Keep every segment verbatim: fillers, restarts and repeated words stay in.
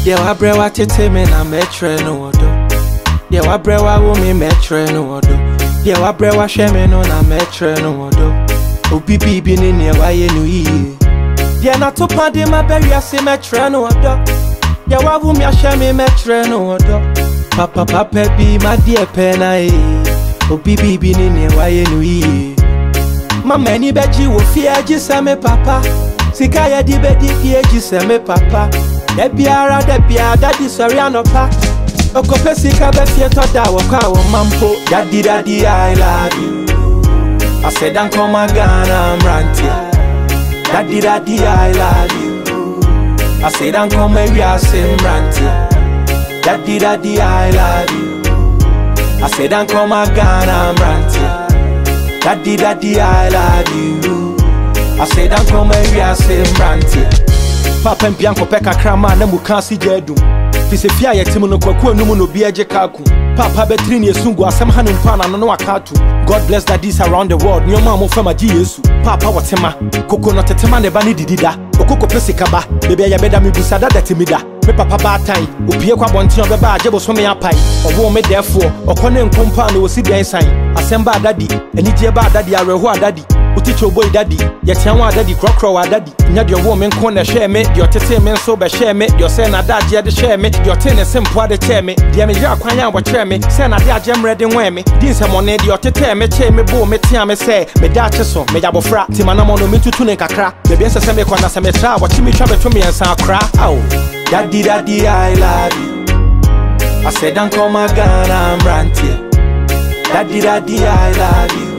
Deɛ wabrewa tete me na metre no odo. Deɛ wabrewa wo me metre no odo. Deɛ wabrewa hwe me no na metre no odo. Obi bibi ni ne waye no yi. Deɛ na to pande ma beria se metre no odo. Deɛ wavu me hwe me metre no odo. Papa papa bi ma deɛ pe na e. Obi bibi ni ne waye no yi. Mama ni beji wo fie agi se me papa. Sika ya di bedi fie agi se me papa. De biara de biara daddy sorry anopa. Okope sika be fie to da wo kwa wo mampo. Daddy daddy I love you. I said don't come again I'm ranting. Daddy daddy I love you. I said don't come maybe I say ranting. Daddy daddy I love you. I said don't come again I'm ranting. Daddy daddy I love you. I said don't come maybe I say ranting. Papa mpianko peka krama na muka si jedum. Fise fia yetimu no kwaku numu no biaje kaku. Papa betri ni esungu asem hanu mpana no no akatu. God bless daddies around the world. Nyoma mo fama ji Yesu. Papa watema koko no tetema ne ba ni didida. Okoko pese kaba bebe ya beda mi busada datimida. Me papa batai opie kwa bonti obeba agebo so me apai. Owo me therefore okone nkompa no osi den san. Asem ba daddy enije ba daddy areho adadi. Uticho boy daddy, yet yan wa daddy, crocro wa daddy. Nya de woman corner share me, your tete men so be share me, your sen a dad ya de share me, your ten simple de chair me, dear me ya kwanya wa chair me, sen a dia jam ready when me, din some money, your tete me chair me bo me tia me say, me dacha so, me jabo fra, Timana no me to tune kakra, the best send me kwana some tra, what me travel to me and sa cra. Oh, daddy daddy I love you. I said don't come again I'm ranting. Daddy daddy I love you.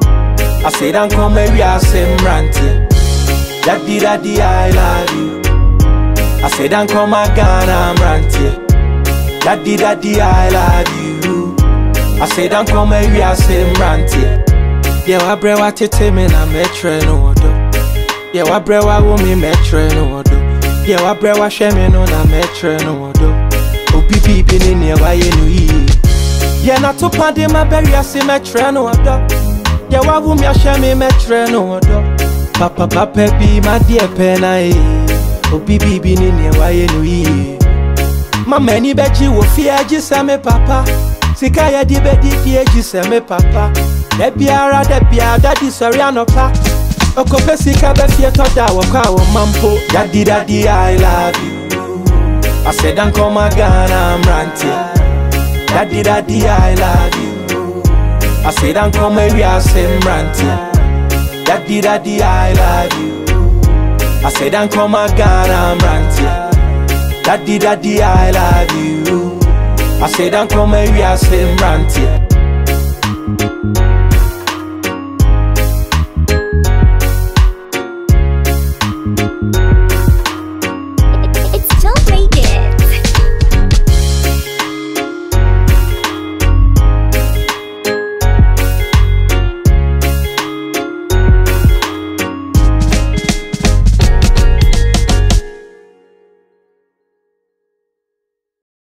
I say don't come maybe I say ranting. Daddy daddy I love you. I say don't come again I'm ranting. Daddy daddy I love you. I say don't come maybe I say ranting. Deɛ wabrewa tete me na metre no odo. Deɛ wabrewa wo me metre no odo. Deɛ wabrewa hwe me no na metre no odo. Obi bibi ni ne waye no yi. Deɛ na to pande ma beria se metre no odo. Deɛ wavu me hwe me metre no odo. Papa papa bi ma deɛ pe na e. Obi bibi ni ne waye no yi. Mama ni beji wo fie agi se me papa. Sika ya di bedi fie agi se me papa. De biara de biara daddy sorry anopa. Okope sika be fie to da wo kwa wo mampo. Daddy daddy I love you. I said don't come again I'm ranting. Daddy daddy I love you. I say don't come maybe I say ranting. Daddy daddy I love you. I say don't come again I'm ranting. Daddy daddy I love you. I say don't come maybe I say ranting.